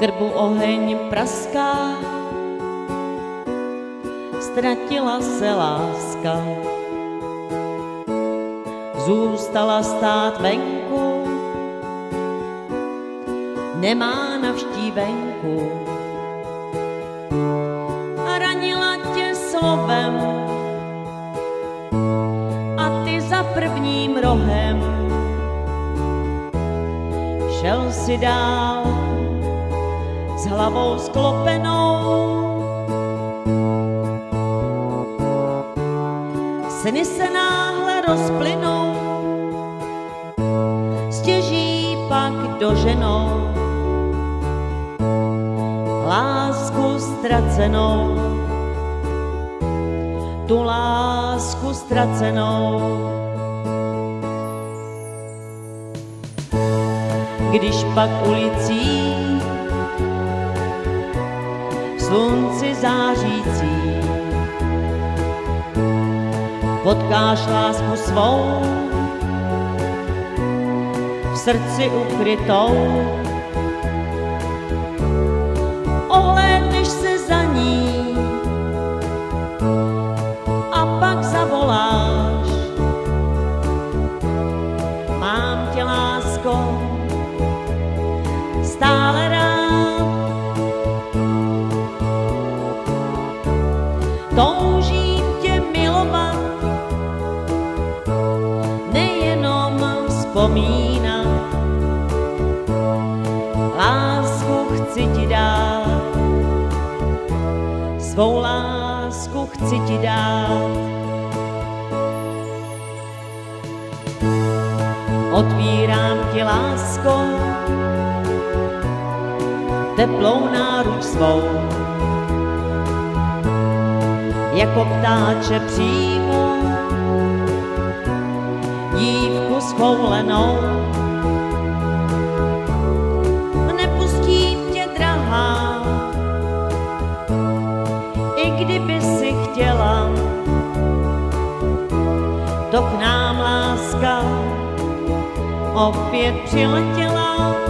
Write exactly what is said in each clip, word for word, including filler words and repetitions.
krbu oheň praská, ztratila se láska. Zůstala stát venku, nemá navštívenku. A ranila tě slovem a ty za prvním rohem šel si dál s hlavou sklopenou. Sny se náhle rozplynou, stěží pak doženou lásku ztracenou, tu lásku ztracenou. Když pak ulicí v slunci zářící potkáš lásku svou, v srdci ukrytou, ohlédneš se za ní a pak zavoláš: mám tě, lásko, stále rád. Toužím tě milovat, nejenom vzpomínat. Lásku chci ti dát, svou lásku chci ti dát. Otvírám ti, lásko, teplou náruč svou, jako ptáče přijmu dívku schoulenou. Nepustím tě, drahá, i kdyby si chtěla, to k nám láska opět přiletěla.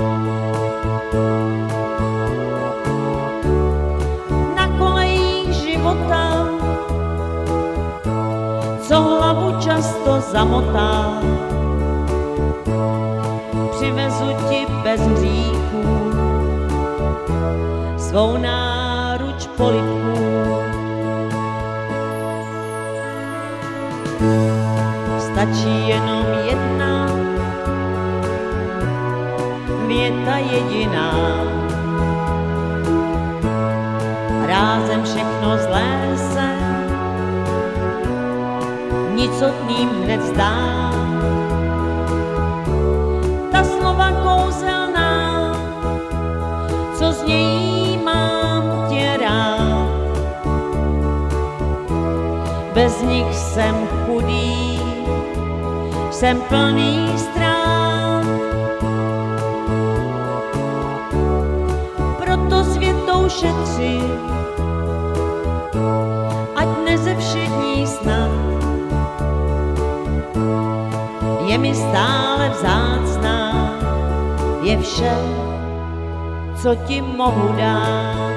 Co hlavu často zamotá, přivezu ti bez hříchů svou náruč polibků. Stačí jenom jedna věta jediná, rázem všechno zlé se nicotným hned zdá. Ta slova kouzelná, co z něj mám tě rád, bez nich jsem chudý, jsem plný ztrát. Proto s větou šetři, ať nezevšední snad, je mi stále vzácná, je vše, co ti mohu dát.